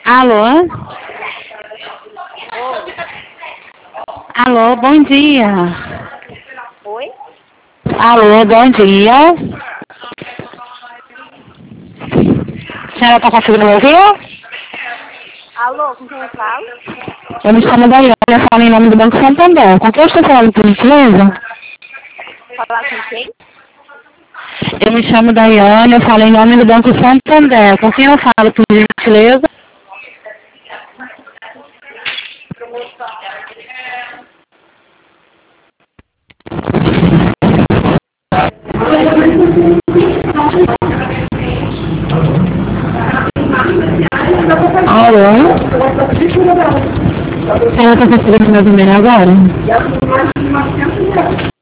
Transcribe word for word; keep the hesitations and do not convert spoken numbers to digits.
Alô? Oi. Alô, bom dia. Oi? Alô, bom dia. A senhora está conseguindo me ouvir? Alô, com quem eu falo? Eu me chamo Daiane, eu falo em nome do Banco Santander. Com quem eu estou falando, por gentileza? Falar com quem? Eu me chamo Daiane, eu falo em nome do Banco Santander. Com quem eu falo, por gentileza? Alô? A senhora está conseguindo me ouvir agora?